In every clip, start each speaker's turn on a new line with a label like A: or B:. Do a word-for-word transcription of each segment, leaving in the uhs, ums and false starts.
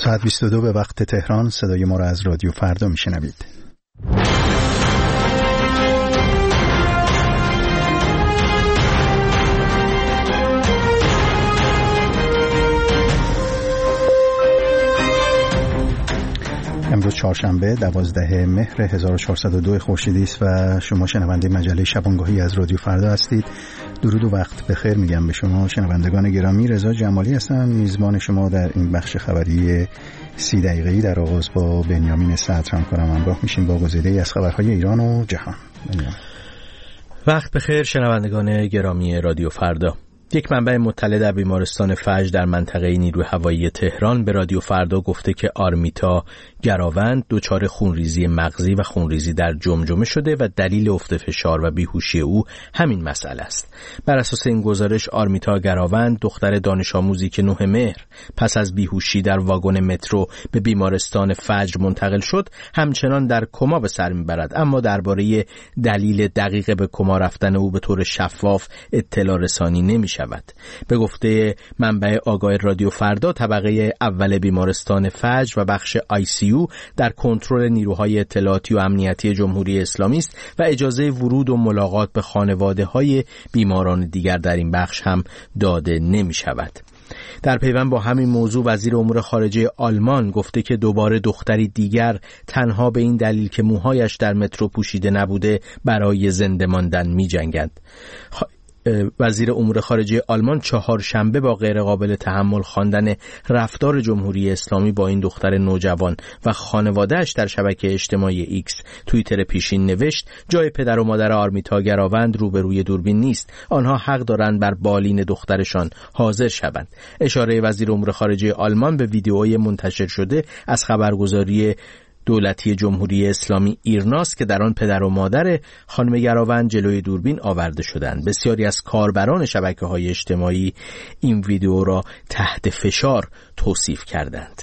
A: ساعت بیست و دو به وقت تهران. صدای ما را از رادیو فردا میشنوید. امروز چهارشنبه دوازده مهر هزار و چهارصد و دو خورشیدی است و شما شنونده مجله شبانگاهی از رادیو فردا هستید. درود و وقت بخیر میگم به شما شنوندگان گرامی. رضا جمالی هستم، میزبان شما در این بخش خبری سی دقیقه‌ای. در آغاز با بنیامین صدر همکارم همراه میشیم با گزیده‌ای از خبرهای ایران و جهان. بنیامین.
B: وقت بخیر شنوندگان گرامی رادیو فردا. یک منبع مطلع در بیمارستان فجر در منطقه نیروی هوایی تهران به رادیو فردا گفته که آرمیتا گراوند دچار خونریزی مغزی و خونریزی در جمجمه شده و دلیل افت فشار و بیهوشی او همین مسئله است. بر اساس این گزارش آرمیتا گراوند دختر دانش آموزی که نه مهر پس از بیهوشی در واگن مترو به بیمارستان فجر منتقل شد همچنان در کما به سر میبرد، اما درباره دلیل دقیق به کما رفتن او به طور شفاف اطلاع رسانی نمیشه شود. به گفته منبع آگاه رادیو فردا طبقه اول بیمارستان فجر و بخش آی سی یو در کنترل نیروهای اطلاعاتی و امنیتی جمهوری اسلامی است و اجازه ورود و ملاقات به خانواده‌های بیماران دیگر در این بخش هم داده نمی شود. در پیوند با همین موضوع وزیر امور خارجه آلمان گفته که دوباره دختری دیگر تنها به این دلیل که موهایش در مترو پوشیده نبوده برای زنده ماندن می جنگد. خ... وزیر امور خارجه آلمان چهارشنبه با غیرقابل تحمل خواندن رفتار جمهوری اسلامی با این دختر نوجوان و خانواده‌اش در شبکه اجتماعی ایکس توییتر پیشین نوشت: جای پدر و مادر آرمیتا گراوند روبروی دوربین نیست، آنها حق دارند بر بالین دخترشان حاضر شوند. اشاره وزیر امور خارجه آلمان به ویدیوهای منتشر شده از خبرگزاری دولتی جمهوری اسلامی ایرناس که در آن پدر و مادر خانم گراوند جلوی دوربین آورده شدند. بسیاری از کاربران شبکه‌های اجتماعی این ویدیو را تحت فشار توصیف کردند.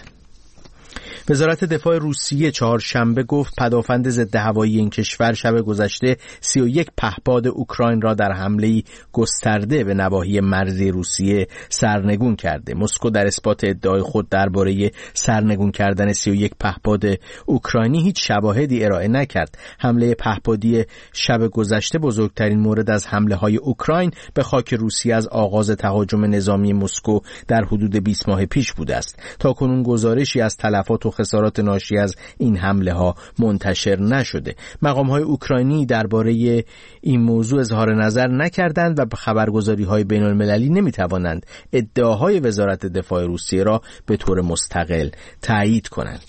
B: وزارت دفاع روسیه چهارشنبه گفت پدافند ضد هوایی این کشور شب گذشته سی و یک پهپاد اوکراین را در حمله‌ای گسترده به نواحی مرزی روسیه سرنگون کرده. مسکو در اثبات ادعای خود درباره سرنگون کردن سی و یک پهپاد اوکراینی هیچ شواهدی ارائه نکرد. حمله پهپادی شب گذشته بزرگترین مورد از حمله‌های اوکراین به خاک روسیه از آغاز تهاجم نظامی مسکو در حدود بیست ماه پیش بوده است. تاکنون گزارشی از تلفات و خسارات ناشی از این حمله ها منتشر نشده. مقام های اوکراینی درباره این موضوع اظهار نظر نکردند و به خبرگزاری های بین المللی نمی توانند ادعاهای وزارت دفاع روسیه را به طور مستقل تایید کنند.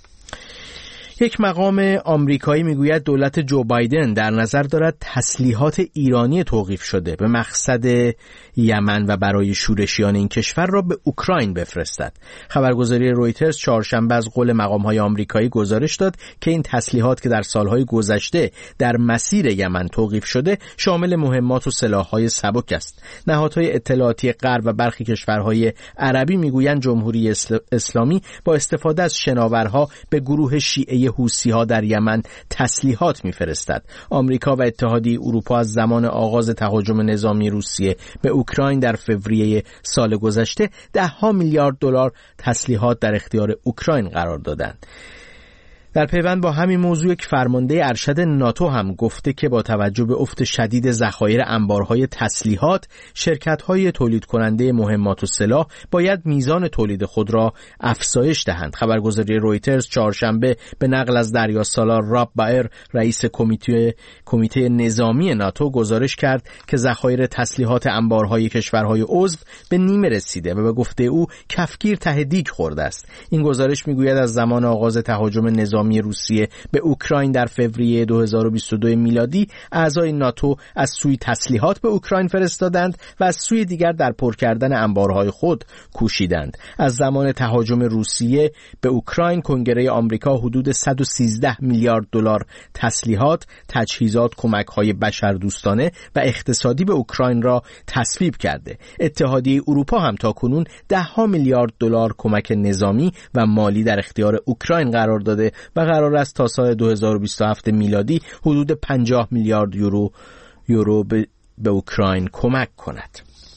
B: یک مقام آمریکایی میگوید دولت جو بایدن در نظر دارد تسلیحات ایرانی توقیف شده به مقصد یمن و برای شورشیان این کشور را به اوکراین بفرستد. خبرگزاری رویترز چهارشنبه از قول مقام‌های آمریکایی گزارش داد که این تسلیحات که در سالهای گذشته در مسیر یمن توقیف شده شامل مهمات و سلاح‌های سبک است. نهادهای اطلاعاتی غرب و برخی کشورهای عربی میگویند جمهوری اسلامی با استفاده از شناورها به گروه شیعه حوثی‌ها در یمن تسلیحات می‌فرستد. آمریکا و اتحادیه اروپا از زمان آغاز تهاجم نظامی روسیه به اوکراین در فوریه سال گذشته ده ها میلیارد دلار تسلیحات در اختیار اوکراین قرار دادند. در پیوند با همین موضوع یک فرمانده ارشد ناتو هم گفته که با توجه به افت شدید ذخایر انبارهای تسلیحات شرکت‌های تولید کننده مهمات و سلاح باید میزان تولید خود را افزایش دهند. خبرگزاری رویترز چهارشنبه به نقل از دریاسالار راب بایر رئیس کمیته کمیته نظامی ناتو گزارش کرد که ذخایر تسلیحات انبارهای کشورهای عضو به نیمه رسیده و به گفته او کفگیر ته دیگ خورده است. این گزارش میگوید از زمان آغاز تهاجم نظامی روسیه به اوکراین در فوریه دو هزار و بیست و دو میلادی اعضای ناتو از سوی تسلیحات به اوکراین فرستادند و از سوی دیگر در پر کردن انبارهای خود کوشیدند. از زمان تهاجم روسیه به اوکراین کنگره آمریکا حدود صد و سیزده میلیارد دلار تسلیحات، تجهیزات، کمک‌های بشردوستانه و اقتصادی به اوکراین را تصویب کرده. اتحادیه اروپا هم تاکنون ده ها میلیارد دلار کمک نظامی و مالی در اختیار اوکراین قرار داده و قرار است تا سال دو هزار و بیست و هفت میلادی حدود پنجاه میلیارد یورو یورو به, به اوکراین کمک کند.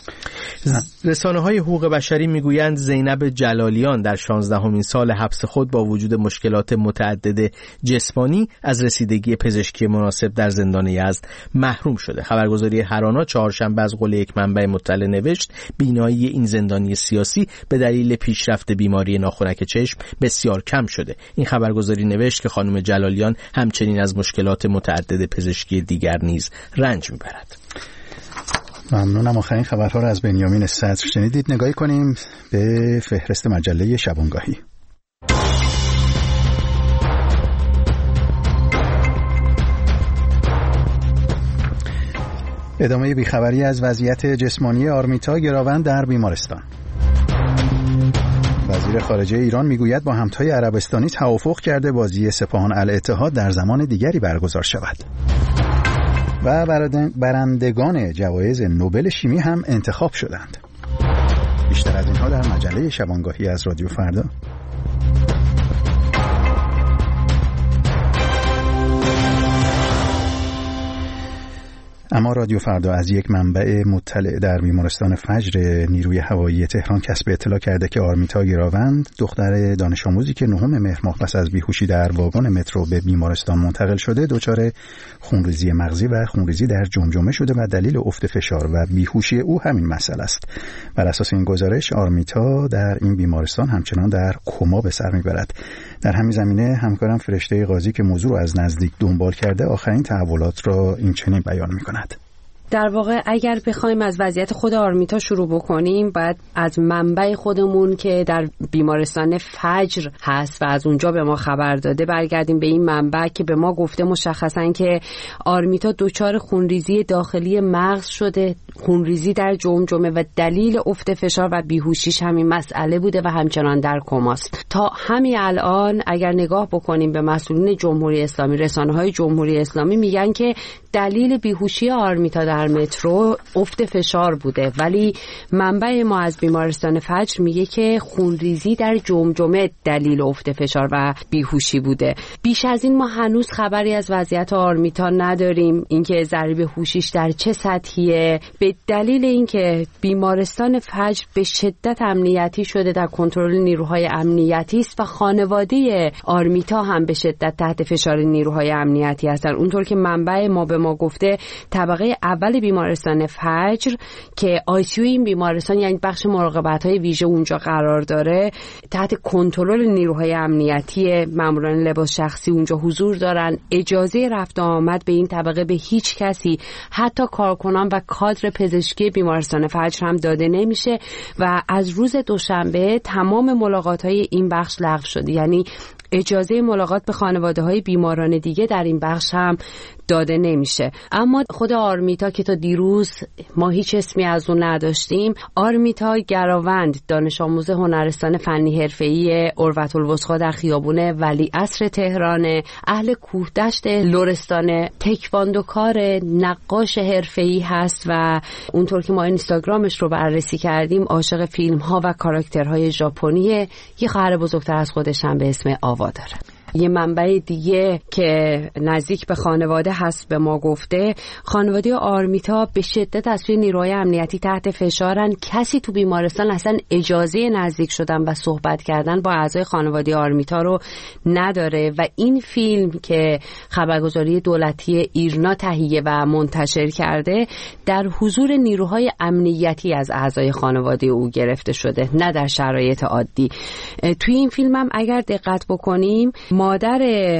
B: رسانه‌های حقوق بشری میگویند زینب جلالیان در شانزدهمین سال حبس خود با وجود مشکلات متعدد جسمانی از رسیدگی پزشکی مناسب در زندان یزد محروم شده. خبرگزاری هرانا چهارشنبه از قول یک منبع مطلع نوشت بینایی این زندانی سیاسی به دلیل پیشرفت بیماری ناخنک چشم بسیار کم شده. این خبرگزاری نوشت که خانم جلالیان همچنین از مشکلات متعدد پزشکی دیگر نیز رنج میبرد.
A: ممنونم. آخرین خبرها را از بنیامین صدر شنیدید. نگاهی کنیم به فهرست مجله شبانگاهی. ادامه بیخبری از وضعیت جسمانی آرمیتا گراوند در بیمارستان. وزیر خارجه ایران میگوید با همتای عربستانی توافق کرده بازی سپاهان الاتحاد در زمان دیگری برگزار شود. و برندگان جوایز نوبل شیمی هم انتخاب شدند. بیشتر از اینها در مجله شبانگاهی از رادیو فردا. اما رادیو فردا از یک منبع مطلع در بیمارستان فجر نیروی هوایی تهران کسب اطلاع کرده که آرمیتا گراوند، دختر دانش آموزی که نهم مهر ماه پس از بیهوشی در واگن مترو به بیمارستان منتقل شده، دچار خونریزی مغزی و خونریزی در جمجمه شده و دلیل افت فشار و بیهوشی او همین مسئله است. بر اساس این گزارش آرمیتا در این بیمارستان همچنان در کما به سر میبرد. در همین زمینه همکارم فرشته قاضی که موضوع رو از نزدیک دنبال کرده آخرین تحولات را این چنین بیان میکند.
C: در واقع اگر بخوایم از وضعیت خود آرمیتا شروع بکنیم، باید از منبع خودمون که در بیمارستان فجر هست و از اونجا به ما خبر داده برگردیم به این منبع که به ما گفته مشخصاً که آرمیتا دچار خونریزی داخلی مغز شده، خونریزی در جمجمه و دلیل افت فشار و بیهوشیش همین مسئله بوده و همچنان در کماست. تا همین الان اگر نگاه بکنیم به مسئولین جمهوری اسلامی، رسانه‌های جمهوری اسلامی میگن که دلیل بیهوشی آرمیتا در مترو افت فشار بوده، ولی منبع ما از بیمارستان فجر میگه که خونریزی در جمجمه دلیل افت فشار و بیهوشی بوده. بیش از این ما هنوز خبری از وضعیت آرمیتا نداریم، اینکه ضریب هوشیش در چه سطحیه، به دلیل اینکه بیمارستان فجر به شدت امنیتی شده، در کنترل نیروهای امنیتی است و خانواده آرمیتا هم به شدت تحت فشار نیروهای امنیتی هستند. اونطور که منبع ما به ما گفته طبقه اول بیمارستان فجر که آی سی یو این بیمارستان، یعنی بخش مراقبت‌های ویژه اونجا قرار داره، تحت کنترل نیروهای امنیتی، ماموران لباس شخصی اونجا حضور دارن. اجازه رفت و آمد به این طبقه به هیچ کسی، حتی کارکنان و کادر پزشکی بیمارستان فجر هم داده نمیشه و از روز دوشنبه تمام ملاقات‌های این بخش لغو شده، یعنی اجازه ملاقات به خانواده‌های بیماران دیگه در این بخش هم داده نمیشه. اما خود آرمیتا که تا دیروز ما هیچ اسمی از اون نداشتیم، آرمیتا گراوند، دانش آموز هنرستان فنی حرفه‌ای اروةالوثقی در خیابون ولیعصر تهران، اهل کوهدشت لرستان، تکواندوکار، نقاش حرفه‌ای هست و اونطور که ما اینستاگرامش رو بررسی کردیم عاشق فیلم‌ها و کاراکترهای ژاپنی، یه خواهر بزرگتر از خودش هم به اسم آوا داره. یه منبع دیگه که نزدیک به خانواده هست به ما گفته خانواده آرمیتا به شدت از سوی نیروهای امنیتی تحت فشارن. کسی تو بیمارستان اصلا اجازه نزدیک شدن و صحبت کردن با اعضای خانواده آرمیتا رو نداره و این فیلم که خبرگزاری دولتی ایرنا تهیه و منتشر کرده در حضور نیروهای امنیتی از اعضای خانواده او گرفته شده، نه در شرایط عادی. توی این فیلم هم اگر دقت بکنیم مادر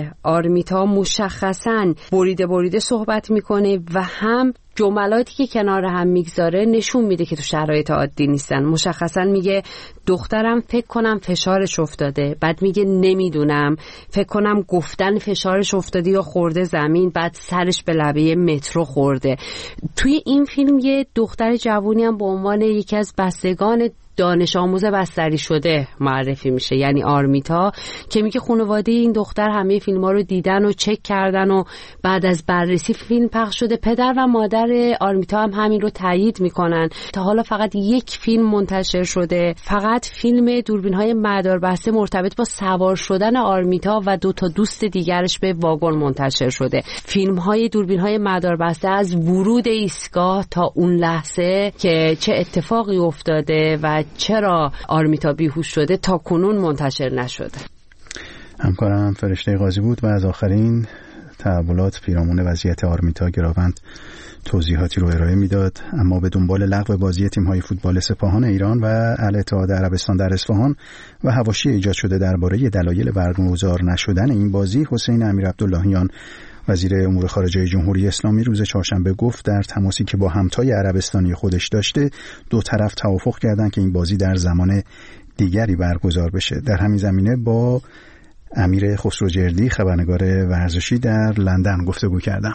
C: آرمیتا مشخصاً بریده بریده صحبت میکنه و هم جملاتی که کنار هم میگذاره نشون میده که تو شرایط عادی نیستن. مشخصا میگه دخترم فکر کنم فشارش افتاده، بعد میگه نمیدونم، فکر کنم گفتن فشارش افتاده یا خورده زمین، بعد سرش به لبه مترو خورده. توی این فیلم یه دختر جوونی هم به عنوان یکی از بستگان دانش آموز بستری شده معرفی میشه، یعنی آرمیتا، که میگه خانواده این دختر همه فیلم‌ها رو دیدن و چک کردن و بعد از بررسی فیلم پخش شده. پدر و مادر آرمیتا هم همین رو تایید میکنن. تا حالا فقط یک فیلم منتشر شده، فقط فیلم دوربین‌های مداربسته مرتبط با سوار شدن آرمیتا و دو تا دوست دیگرش به واگن منتشر شده. فیلم‌های دوربین‌های مداربسته از ورود ایستگاه تا اون لحظه که چه اتفاقی افتاده و چرا آرمیتا بیهوش شده تا کنون منتشر نشده.
A: همکارم فرشته قاضی بود و از آخرین تحولات پیرامون وضعیت آرمیتا گراوند توضیحاتی رو ارائه میداد. اما به دنبال لغو بازی تیم‌های فوتبال سپاهان ایران و الاتحاد عربستان در اصفهان و حواشی ایجاد شده درباره دلایل برگزار نشدن این بازی، حسین امیرعبداللهیان وزیر امور خارجه جمهوری اسلامی روز چهارشنبه گفت در تماسی که با همتای عربستانی خودش داشته، دو طرف توافق کردند که این بازی در زمان دیگری برگزار بشه. در همین زمینه با امیر خسروجردی خبرنگار ورزشی در لندن گفتگو کردم.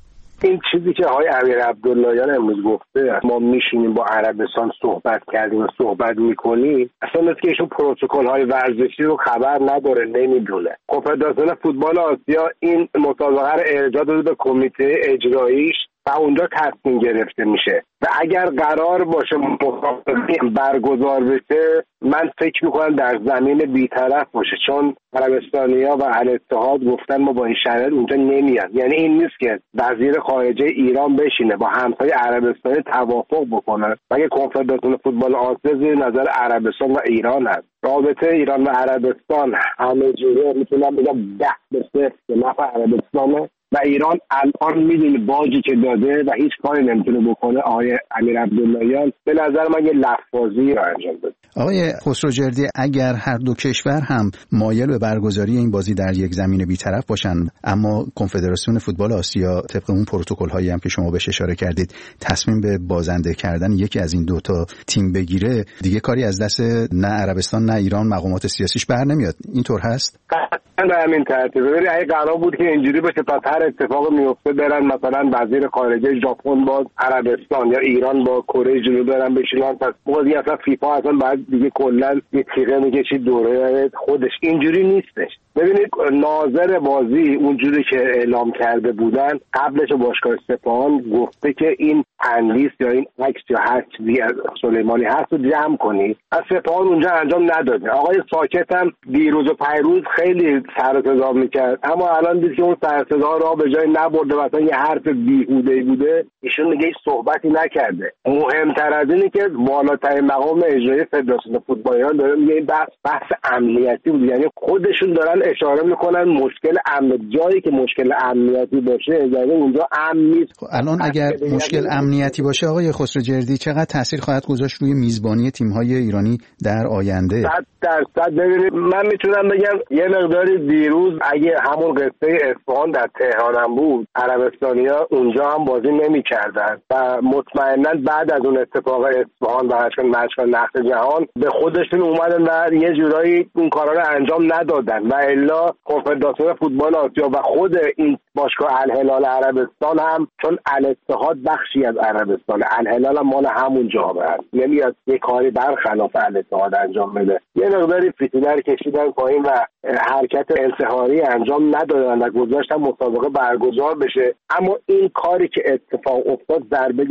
D: این چیزی که آقای امیرعبداللهیان امروز گفته، ما میشینیم با عربستان صحبت کردیم و صحبت میکنیم، اصلا مثل که ایشون پروتکل های ورزشی رو خبر نداره، نمیدونه. کنفدراسیون فوتبال آسیا این مسابقه رو ارجاع داده به کمیته اجراییش و اونجا تصمیم گرفته میشه و اگر قرار باشه مسابقه برگزار بشه، من فکر میکنم در زمین بی‌طرف باشه، چون عربستانی‌ها و الاتحاد گفتن ما با این شرایط اونجا نمیاد. یعنی این نیست که وزیر خارجه ایران بشینه با همتای عربستانی توافق بکنه، مگه کنفدراسیون فوتبال آسیا زیر نظر عربستان و ایران هست. رابطه ایران و عربستان همه جوره میتونم بگم ده به صفر به نفع عربستانه و ایران الان میدونه باجی که داده و هیچ کاری نمیتونه بکنه. آقای امیرعبداللهیان به نظر من یه لفظی رو انجام داده.
A: آقای خسروجردی، اگر هر دو کشور هم مایل به برگزاری این بازی در یک زمین بی‌طرف باشن، اما کنفدراسیون فوتبال آسیا طبق اون پروتکل هایی هم که شما بهش اشاره کردید تصمیم به بازنده کردن یکی از این دو تا تیم بگیره، دیگه کاری از دست نه عربستان نه ایران مقامات سیاسیش بر نمیاد. اینطور هست؟
D: به همین ترتیب. ببینید اگه قرار بود که اینجوری بشه تا هر اتفاق میفته برن مثلا وزیر خارجه ژاپن با عربستان یا ایران با کره جنوبی برن بشینن، پس بازی اصلا فیفا اصلا بعد دیگه کلا یه تیغه میکشه دوره خودش. اینجوری نیستش. ببینید ناظر بازی اونجوری که اعلام کرده بودن قبلش باشگاه سپاهان گفته که این تندیس یا این عکس یا هر چیزی از سلیمانی هست رو جمع کنی. از سپاهان اونجا انجام نداده. آقای ساکت هم دیروز و پیروز خیلی سر و صدا میکرد، اما الان دید که اون سر و صدا را به جای نبرده و اصلا یه حرف بیهوده‌ای بوده. ایشون میگه هیچ صحبتی نکرده. مهمتر از اینه که بالاترین مقام اجرایی فدراسیون فوتبال ایران داره میگه این بحث بحث امنیتی بود. یعنی خودشون دارن اشاره میکنن مشکل امن، جایی که مشکل امنیتی باشه یعنی اونجا امن نیست.
A: الان اگر مشکل امنیتی باشه آقای خسروجردی چقدر تاثیر خواهد گذاشت روی میزبانی تیم‌های ایرانی در آینده؟
D: صد درصد. ببینید من میتونم بگم یه مقداری دیروز اگه همون قصه اصفهان در تهران هم بود، عربستانی‌ها اونجا هم بازی نمی‌کردن و مطمئنا بعد از اون اتفاق اصفهان و مشکل نقد جهان به خودشون اومدن و یه جورایی اون کارا رو انجام ندادن و الا کنفدراسیون فوتبال آسیا و خود این باشگاه الهلال عربستان هم، چون الاتحاد بخشی از عربستان، الهلال هم مال همون جامعه است، نمیاد یه کاری برخلاف الاتحاد انجام بده. یه مقداری فتیله رو کشیدن پایین و حرکت انتحاری انجام ندادن و گذاشتن مسابقه برگزار بشه. اما این کاری که اتفاق افتاد ضربه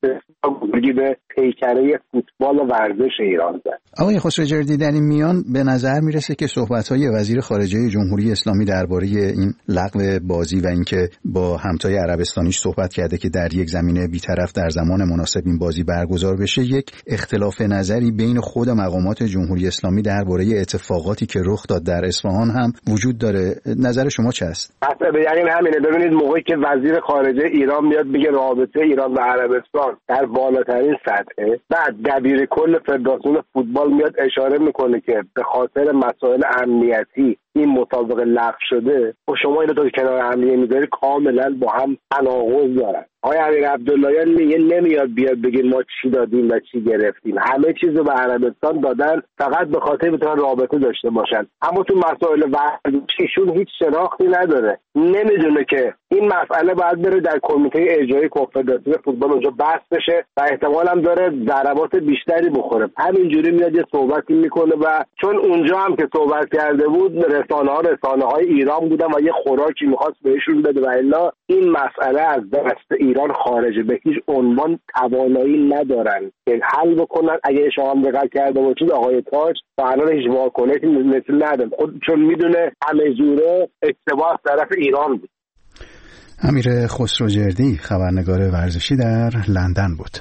D: بزرگی به پیکره فوتبال و ورزش ایران زد.
A: آقای خسروجردی، در این میان به نظر میرسه که صحبت‌های وزیر خارجه جمهوری اسلامی درباره این لغو بازی و اینکه با همتای عربستانیش صحبت کرده که در یک زمینه بی‌طرف در زمان مناسب این بازی برگزار بشه، یک اختلاف نظری بین خود مقامات جمهوری اسلامی درباره اتفاقاتی که رخ داد در اصفهان هم وجود داره. نظر شما چه است؟
D: اصلا به یقین همینه. ببینید موقعی که وزیر خارجه ایران میاد میگه رابطه ایران و عربستان در بالاترین سطحه، بعد دبیر کل فدراسیون فوتبال میاد اشاره میکنه که به خاطر مسائل امنیتی این مسابقه لغو شده و شما اینا تا کنار هم دیگه میذاری کاملا با هم تناقض دارن. آقای امیر عبداللهیان میگه نمیاد بیاد بگه ما چی دادیم و چی گرفتیم، همه چیز رو به عربستان دادن فقط به خاطر بتونن رابطه داشته باشن. اما تو مسائل ورزشیشون هیچ شناختی نداره، نمیدونه که این مسئله باید بره در کمیته اجرایی کنفدراسیون فوتبال اونجا بحث بشه و احتمال هم داره ضربات بیشتری بخوره. همینجوری میاد یه صحبتی میکنه و چون اونجا هم که صحبت کرده بود رسانه ها رسانه های ایران بودن و یه خوراکی میخواست بهشون بده و الا این مسئله از دست ایران خارجه، به هیچ عنوان توانایی ندارن که حل بکنن. اگه شما هم دقت کرده باشید آقای تاج تا الان هیچ واکنشی مثل نداره، خود چون میدونه همه جوره اشتباه از طرف ایران بود.
A: امیر خسروجردی خبرنگار ورزشی در لندن بود.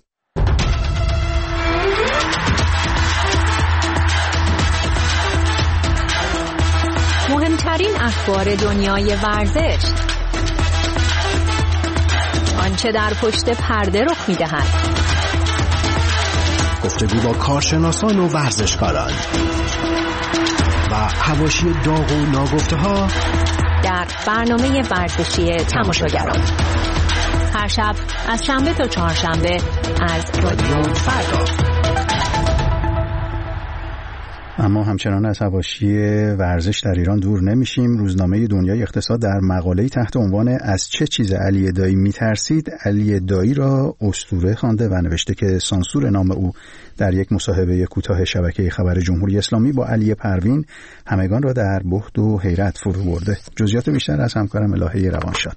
E: مهمترین اخبار دنیای ورزش، آنچه در پشت پرده رخ می‌دهد،
F: گفتگو با کارشناسان و ورزشکاران و حواشی داغ و ناگفته‌ها
E: در برنامه ورزشی تماشاگران هر شب از شنبه تا چهارشنبه از رادیو فردا.
A: اما همچنان از حواشی ورزش در ایران دور نمیشیم. روزنامه دنیای اقتصاد در مقاله‌ای تحت عنوان از چه چیز علی دایی میترسید علی دایی را اسطوره خوانده و نوشته که سانسور نام او در یک مصاحبه کوتاه شبکه خبر جمهوری اسلامی با علی پروین همگان را در بهت و حیرت فرو برده. جزئیات بیشتر از همکارم الهه روانشاد.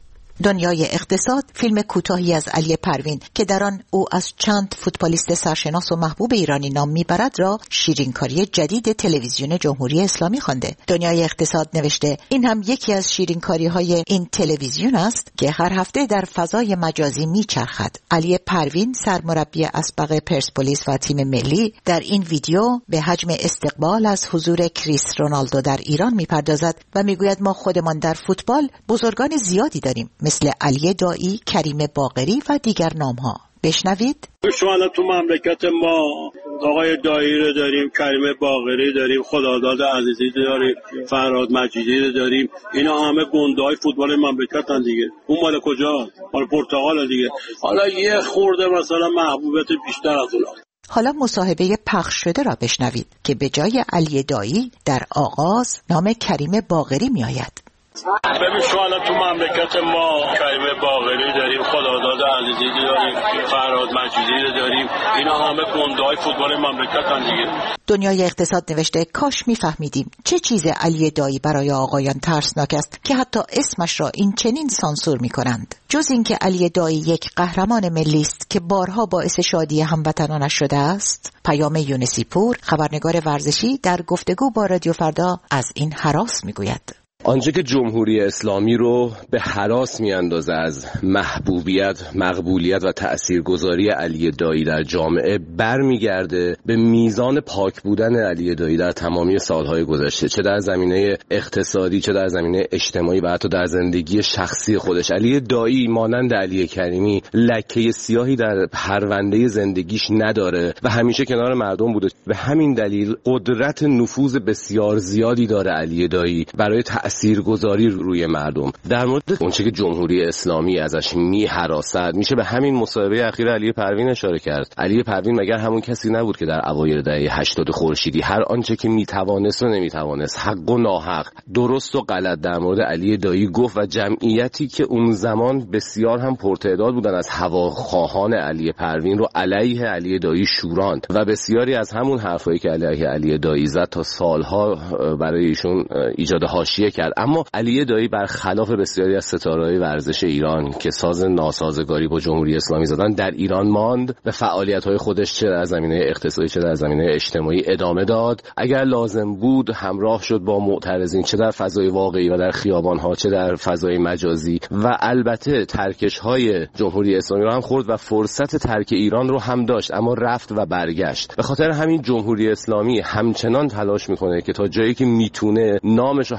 G: دنیای اقتصاد فیلم کوتاهی از علی پروین که در آن او از چند فوتبالیست سرشناس و محبوب ایرانی نام میبرد را شیرینکاری جدید تلویزیون جمهوری اسلامی خوانده. دنیای اقتصاد نوشته این هم یکی از شیرینکاری‌های این تلویزیون است که هر هفته در فضای مجازی میچرخد. علی پروین سرمربی اسبق پرسپولیس و تیم ملی در این ویدیو به حجم استقبال از حضور کریس رونالدو در ایران میپردازد و میگوید ما خودمان در فوتبال بزرگان زیادی داریم مثل علی دایی، کریم باقری و دیگر نام‌ها. بشنوید.
H: شما الان تو مملکت ما آقای دایی رو داریم، کریم باقری داریم، خداداد عزیزی داریم، فرهاد مجیدی رو داریم. اینا همه گنده‌های فوتبال مملکتن دیگه. اون مال کجاست؟ مال پرتغال دیگه. حالا یه خورده مثلا محبوبیت بیشتر از اونها.
G: حالا مصاحبه پخش شده را بشنوید که به جای علی دایی در آغاز نام کریم باقری می آید.
H: ببین شما الان تو مملکت ما کریم باقری داریم، خداداد عزیزی داریم، فرهاد مجیدی داریم. اینا همه گنده‌های فوتبال مملکتن دیگه.
G: دنیای اقتصاد نوشته کاش میفهمیدیم چه چیز علی دایی برای آقایان ترسناک است که حتی اسمش را این چنین سانسور می‌کنند. جز اینکه علی دایی یک قهرمان ملی است که بارها باعث شادی هموطنانش شده است. پیام یونسی پور خبرنگار ورزشی در گفتگو با رادیو فردا از این هراس می‌گوید.
I: آنچه که جمهوری اسلامی رو به هراس میاندازه از محبوبیت، مقبولیت و تأثیرگذاری علی دایی در جامعه برمیگرده به میزان پاک بودن علی دایی در تمامی سالهای گذشته، چه در زمینه اقتصادی، چه در زمینه اجتماعی و حتی در زندگی شخصی خودش. علی دایی مانند علی کریمی لکه سیاهی در پرونده زندگیش نداره و همیشه کنار مردم بوده. به همین دلیل قدرت نفوذ بسیار زیادی داره علی دایی برای تأثیرگذاری روی مردم. در مورد اونچه که جمهوری اسلامی ازش می‌هراسد میشه به همین مصاحبه اخیر علی پروین اشاره کرد. علی پروین مگر همون کسی نبود که در اوایل دهه هشتاد خورشیدی هر آنچه که میتوانست و نمیتوانست، حق و ناحق، درست و غلط در مورد علی دایی گفت و جمعیتی که اون زمان بسیار هم پرتعداد بودن از هواخواهان علی پروین رو علیه علی دایی شوراند و بسیاری از همون حرفایی که علیه علی دایی زد تا سالها برای ایشون ایجاد حاشیه کرد. اما علی دایی برخلاف بسیاری از ستاره‌های ورزش ایران که ساز ناسازگاری با جمهوری اسلامی زدن در ایران ماند، به فعالیت‌های خودش چه در زمینه اقتصادی چه در زمینه اجتماعی ادامه داد. اگر لازم بود همراه شد با معترضین، چه در فضای واقعی و در خیابان‌ها چه در فضای مجازی، و البته ترکش‌های جمهوری اسلامی رو هم خورد و فرصت ترک ایران رو هم داشت، اما رفت و برگشت. به خاطر همین جمهوری اسلامی همچنان تلاش می‌کنه که تا جایی که میتونه نامش رو حذف کنه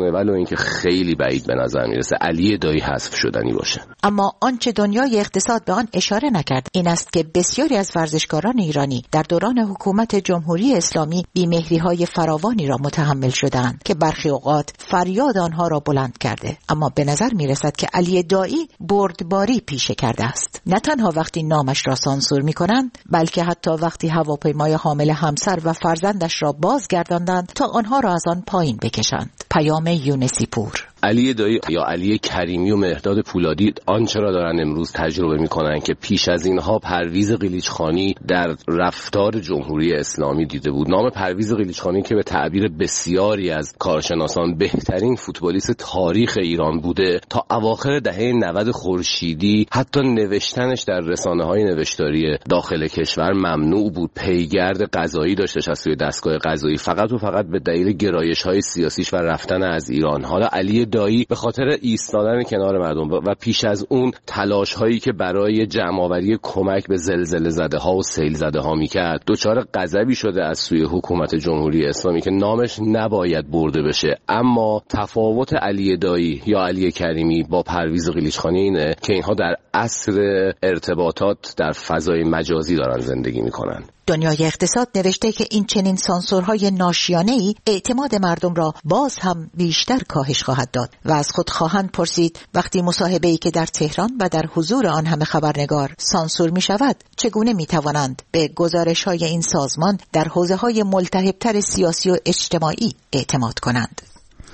I: کنه، ولو اینکه خیلی بعید به نظر میرسه علی دایی حذف شدنی باشه.
G: اما آنچه دنیای اقتصاد به آن اشاره نکرد این است که بسیاری از ورزشکاران ایرانی در دوران حکومت جمهوری اسلامی بیمهری‌های فراوانی را متحمل شدند که برخی اوقات فریاد آنها را بلند کرده، اما به نظر میرسد که علی دایی بردباری پیشه کرده است. نه تنها وقتی نامش را سانسور می‌کنند، بلکه حتی وقتی هواپیمای حامل همسر و فرزندش را بازگرداندند تا آنها را از آن پایین بکشند. پیام یونسی پور.
I: علی دایی یا علی کریمی و مهرداد پولادی آنچه را دارن امروز تجربه میکنن که پیش از اینها پرویز قلیچخانی در رفتار جمهوری اسلامی دیده بود. نام پرویز قلیچخانی که به تعبیر بسیاری از کارشناسان بهترین فوتبالیست تاریخ ایران بوده، تا اواخر دهه نود خورشیدی حتی نوشتنش در رسانه‌های نوشتاری داخل کشور ممنوع بود. پیگرد قضایی داشتش از سوی دستگاه قضایی، فقط و فقط به دلیل گرایش‌های سیاسیش و رفتن از ایران. حالا علی دایی به خاطر ایستادن کنار مردم و پیش از اون تلاش هایی که برای جمع‌آوری کمک به زلزله زده ها و سیل زده ها میکرد، دچار غضبی شده از سوی حکومت جمهوری اسلامی که نامش نباید برده بشه. اما تفاوت علی دایی یا علی کریمی با پرویز قلیچخانی اینه که اینها در عصر ارتباطات در فضای مجازی دارن زندگی میکنن.
G: دنیای اقتصاد نوشته که این چنین سانسورهای ناشیانه‌ای اعتماد مردم را باز هم بیشتر کاهش خواهد داد و از خود خواهند پرسید وقتی مصاحبه‌ای که در تهران و در حضور آن همه خبرنگار سانسور می شود، چگونه می توانند به گزارش‌های این سازمان در حوزه‌های ملتهب‌تر سیاسی و اجتماعی اعتماد کنند.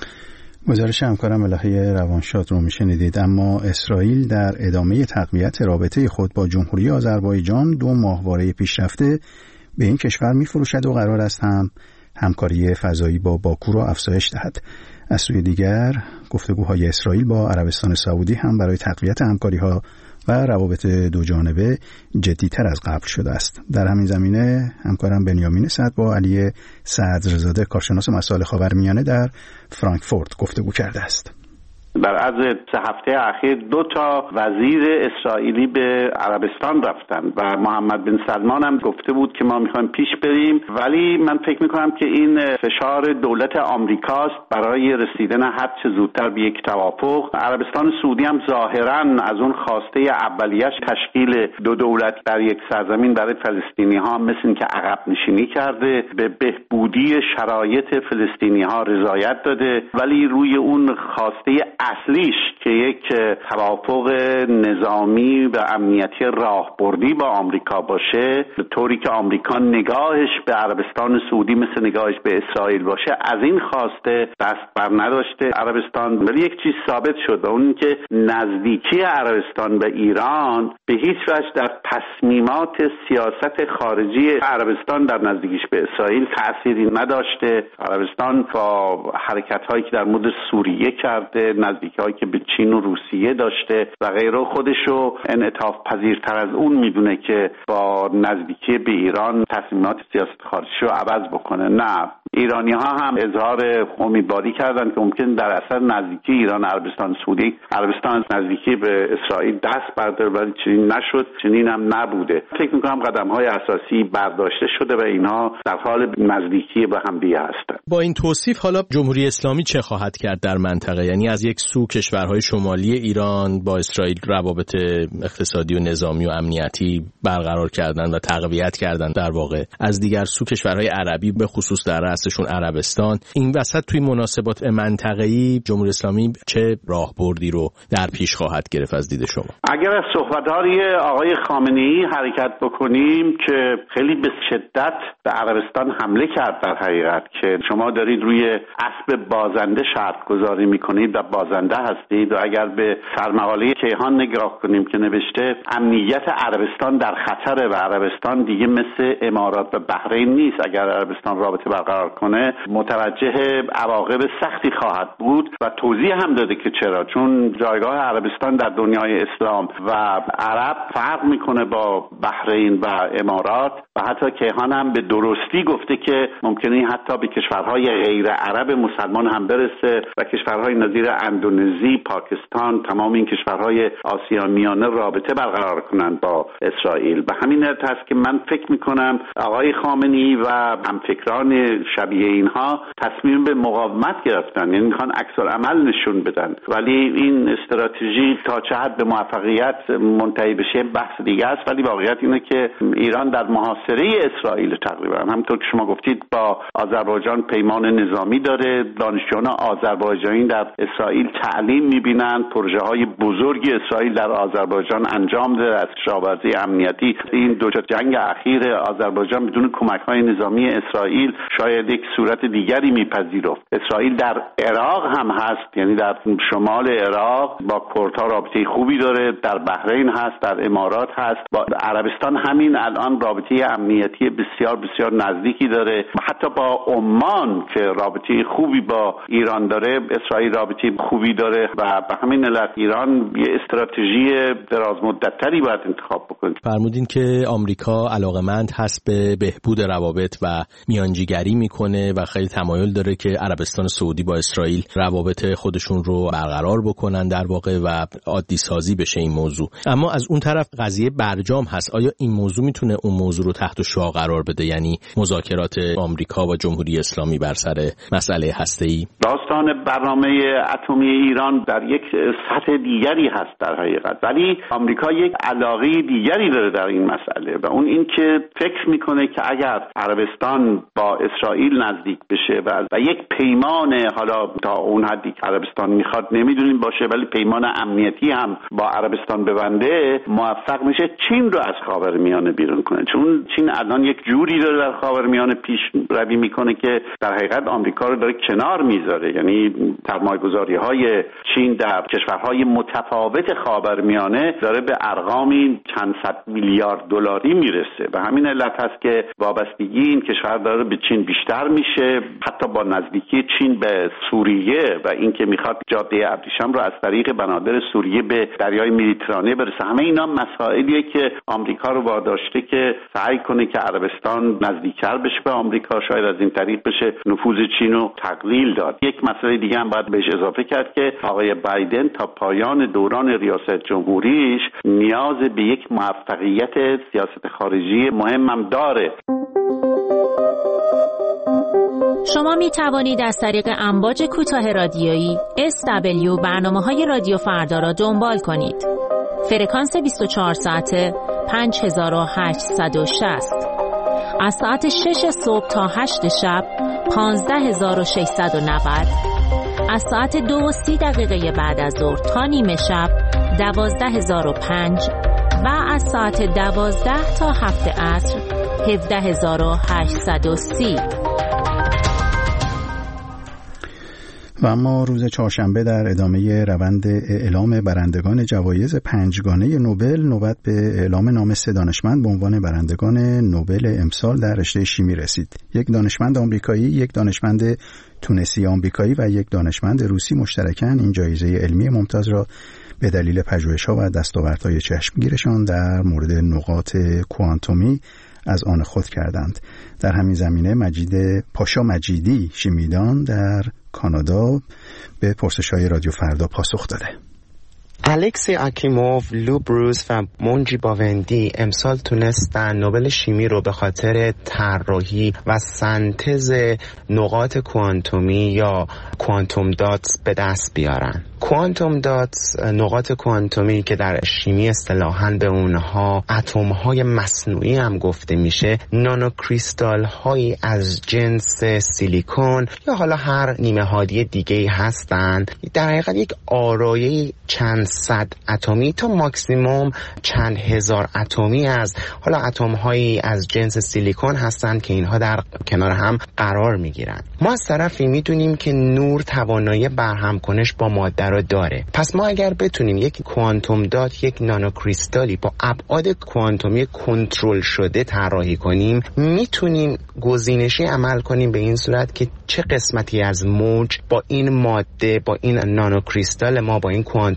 A: گزارش همکارم الهه روانشاد رو میشنیدید. اما اسرائیل در ادامه تقویت رابطه خود با جمهوری آذربایجان دو ماهواره پیشرفته به این کشور میفروشد و قرار است هم همکاری فضایی با باکو را افزایش دهد. از سوی دیگر گفتگوهای اسرائیل با عربستان سعودی هم برای تقویت همکاری‌ها و روابط دو جانبه جدی‌تر از قبل شده است. در همین زمینه همکارم بنیامین سعد با علی صدرزاده کارشناس مسائل خاورمیانه در فرانکفورت گفتگو کرده است.
J: در عرض سه هفته اخیر دو تا وزیر اسرائیلی به عربستان رفتن و محمد بن سلمان هم گفته بود که ما میخوایم پیش بریم، ولی من فکر میکنم که این فشار دولت آمریکاست برای رسیدن هر چه زودتر به یک توافق. عربستان سعودی هم ظاهرا از اون خواسته اولیش تشکیل دو دولت در یک سرزمین برای فلسطینی ها مثل این که عقب نشینی کرده، به بهبودی شرایط فلسطینی ها رضایت داده، ولی روی اون خواسته اصلیش که یک توافق نظامی و امنیتی راهبردی با آمریکا باشه، طوری که آمریکا نگاهش به عربستان سعودی مثل نگاهش به اسرائیل باشه، از این خواسته دست بر نداشته عربستان. ولی یک چیز ثابت شد و اون که نزدیکی عربستان به ایران به هیچ وجه در تصمیمات سیاست خارجی عربستان در نزدیکیش به اسرائیل تأثیری نداشته. عربستان با حرکت‌هایی که در مورد سوریه کرده، نزدیکی‌هایی که به چین و روسیه داشته و غیره، خودشو انعطاف پذیرتر از اون میدونه که با نزدیکی به ایران تصمیمات سیاست خارجی رو عوض بکنه. نه، ایرانی ها هم اظهار امیدواری کردن که ممکن در اثر نزدیکی ایران عربستان سعودی عربستان نزدیکی به اسرائیل دست برداره، ولی چنین نشد، چنین هم نبوده. فکر می‌کنم قدم‌های اساسی برداشته شده و اینها در حال نزدیکی به هم دیگه هستند.
B: با این توصیف حالا جمهوری اسلامی چه خواهد کرد در منطقه؟ یعنی از یک سو کشورهای شمالی ایران با اسرائیل روابط اقتصادی و نظامی و امنیتی برقرار کردن و تقویت کردن، در واقع از دیگر سو کشورهای عربی به خصوص در رأسشون عربستان. این وسط توی مناسبات منطقه‌ای جمهوری اسلامی چه راهبردی رو در پیش خواهد گرفت از دید شما؟
J: اگر از صحبت‌های آقای خامنه‌ای حرکت بکنیم که خیلی به شدت به عربستان حمله کرد، در حقیقت که شما دارید روی اسب بازنده شرط گذاری می‌کنید و بازنده هستید، و اگر به سرمقاله کیهان نگاه کنیم که نوشته امنیت عربستان در خطره و عربستان دیگه مثل امارات و بحرین نیست، اگر عربستان رابطه برقرار کنه متوجه عواقب سختی خواهد بود و توضیح هم داده که چرا، چون جایگاه عربستان در دنیای اسلام و عرب فرق میکنه با بحرین و امارات و حتی کیهان هم به درستی گفته که ممکنه حتی به کشورهای غیر عرب مسلمان هم برسه و کشورهای نظیر اندونزی، پاکستان، تمام این کشورهای آسیا میانه رابطه برقرار کنند با اسرائیل. به همین علت هست که من فکر میکنم آقای خامنه‌ای و همفکران شبیه اینها تصمیم به مقاومت گرفتن، یعنی میخوان عکس العمل نشون بدن. ولی این استراتژی تا چه حد به موفقیت منتهی بشه بحث دیگه است. ولی واقعیت اینه که ایران در محاصره اسرائیل تقریبا همونطور که شما گفتید با آذربایجان پیمان نظامی داره. دانشجویان آذربایجانی در اسرائیل تعلیم میبینن، پروژه های بزرگی اسرائیل در آذربایجان انجام داده از کشاورزی امنیتی. این دو جنگ اخیر آذربایجان بدون کمک های نظامی اسرائیل شاید یک صورت دیگری میپذیرفت. اسرائیل در عراق هم هست، یعنی در شمال عراق با کردها رابطه خوبی داره، در بحرین هست، در امارات هست، با عربستان همین الان رابطه امنیتی بسیار بسیار نزدیکی داره. حتی با عمان که رابطه خوبی با ایران داره، اسرائیل رابطه خوبی داره و به همین علت ایران یه استراتژی دراز مدت‌تری باید انتخاب بکنه.
B: فرمودین که آمریکا علاقمند هست به بهبود روابط و میانجیگری میکنه و خیلی تمایل داره که عربستان سعودی با اسرائیل روابط خودشون رو برقرار بکنن در واقع و عادی سازی بشه این موضوع. اما از اون طرف قضیه برجام هست. آیا این موضوع میتونه اون موضوع رو تحت شعاع قرار بده، یعنی مذاکرات آمریکا و جمهوری اسلامی بر سر مسئله هسته‌ای؟
J: داستان برنامه اتمی ایران در یک سطح دیگری هست در حقیقت، ولی آمریکا یک علاقه دیگری داره در این مسئله و اون این که فکر میکنه که اگر عربستان با اسرائیل نزدیک بشه و, و یک پیمان، حالا تا اون حدی که عربستان میخواد نمیدونیم باشه، ولی پیمان امنیتی هم با عربستان ببنده، موفق میشه چین رو از خاورمیانه بیرون کنه. چون چین الان یک جوری داره در خاورمیانه پیش روی میکنه که در حقیقت آمریکا رو داره کنار میذاره. یعنی سرمایه‌گذاری های چین در کشورهای متفاوت خاورمیانه داره به ارقامی چند صد میلیارد دلاری میرسه و همین علت هست که وابستگی این کشور داره به چین بیشتر میشه. حتی با نزدیکی چین به سوریه و اینکه میخواد جاده ابریشم رو از طریق بنادر سوریه به دریای مدیترانه برسه، همه اینا مسائلیه که آمریکا رو واداشته که سعی کنه که عربستان نزدیکتر بشه به آمریکا، شاید از این طریق بشه نفوذ چین رو تقلیل داد. یک مسئله دیگه هم باید بهش اضافه کرد که آقای بایدن تا پایان دوران ریاست جمهوریش نیاز به یک موفقیت سیاست خارجی مهمم داره.
E: شما می توانید از طریق امواج کوتاه رادیویی اس دبلیو برنامه‌های رادیو فردا را دنبال کنید. فرکانس بیست و چهار ساعته پنج هزار و هشتصد و شصت، از ساعت شش صبح تا هشت شب پانزده هزار و ششصد و نود، از ساعت دو و سی دقیقه بعد از ظهر تا نیمه شب دوازده هزار و پنج و از ساعت دوازده تا هفت عصر هفده هزار و هشتصد و سی.
A: و اما روز چهارشنبه در ادامه روند اعلام برندگان جوایز پنجگانه نوبل نوبت به اعلام نام سه دانشمند به عنوان برندگان نوبل امسال در رشته شیمی رسید. یک دانشمند آمریکایی، یک دانشمند تونسی آمریکایی و یک دانشمند روسی مشترکاً این جایزه علمی ممتاز را به دلیل پژوهش‌ها و دستاوردهای چشمگیرشان در مورد نقاط کوانتومی از آن خود کردند. در همین زمینه مجید پاشا مجیدی شیمیدان در کانادا به پرسش‌های رادیو فردا پاسخ داده.
K: الکسی آکیموف، لو بروس و مونجی باوندی امسال تونستن نوبل شیمی رو به خاطر طراحی و سنتز نقاط کوانتومی یا کوانتوم داتس به دست بیارن. کوانتوم داتس نقاط کوانتومی که در شیمی اصطلاحاً به اونها اتم‌های مصنوعی هم گفته میشه، نانو کریستال هایی از جنس سیلیکون یا حالا هر نیمه هادی دیگه هستند. در حقیقت یک آرایه چند صد اتمی تا ماکسیموم چند هزار اتمی از حالا اتم هایی از جنس سیلیکون هستند که اینها در کنار هم قرار میگیرند. ما از طرفی میدونیم که نور توانایی برهم کنش با ماده رو داره. پس ما اگر بتونیم یک کوانتوم دات، یک نانو کریستالی با ابعاد کوانتومی کنترل شده طراحی کنیم، میتونیم گزینشی عمل کنیم به این صورت که چه قسمتی از موج با این ماده، با این نانو کریستال ما، با این کوانتوم دات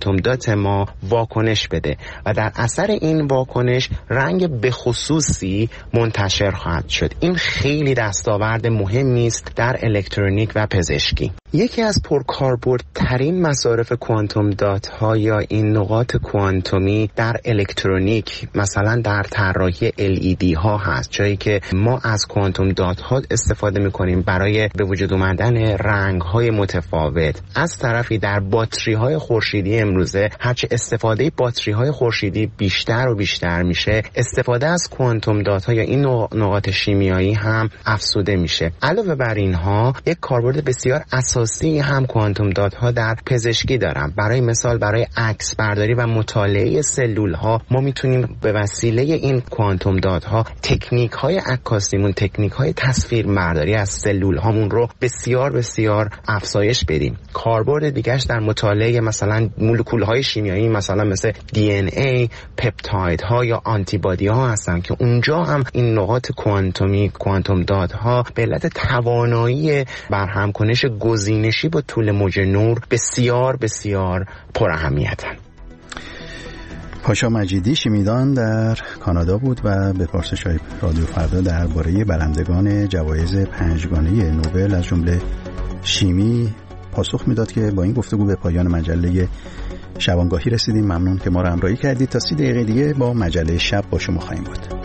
K: ما واکنش بده و در اثر این واکنش رنگ به خصوصی منتشر خواهد شد. این خیلی دستاورد مهمی است در الکترونیک و پزشکی. یکی از پرکاربردترین مصارف کوانتوم دات ها یا این نقاط کوانتومی در الکترونیک، مثلا در طراحی ال ای دی ها هست، جایی که ما از کوانتوم دات ها استفاده میکنیم برای به وجود آمدن رنگ های متفاوت. از طرفی در باتری های خورشیدی امروزه هرچه استفاده باتری های خورشیدی بیشتر و بیشتر میشه، استفاده از کوانتوم دات ها یا این نقاط شیمیایی هم افزوده میشه. علاوه بر اینها یک کاربرد بسیار اساسی هم کوانتوم دات ها در پزشکی دارن. برای مثال برای عکس برداری و مطالعه سلول ها ما میتونیم به وسیله این کوانتوم دات ها تکنیک های عکاسیمون، تکنیک های تصویر برداری از سلول هامون رو بسیار بسیار افزایش بدیم. کاربرد دیگه‌اش در مطالعه مثلا مولکول های شیمیایی، مثلا مثل دی ان ای، پپتاید ها یا آنتی بادی ها هستن که اونجا هم این نقاط کوانتومی، کوانتوم دات ها به علت توانایی برهم کنش گزینشی با طول موج نور بسیار بسیار پر اهمیتن.
A: پاشا مجیدی شیمیدان در کانادا بود و به پرسش‌های رادیو فردا درباره برندگان جوایز پنجگانه نوبل از جمله شیمی پاسخ میداد که با این گفتگو به پایان مجله شبانگاهی رسیدیم. ممنون که ما را همراهی کردید. تا سی دقیقه دیگه با مجله شب با شما خواهیم بود.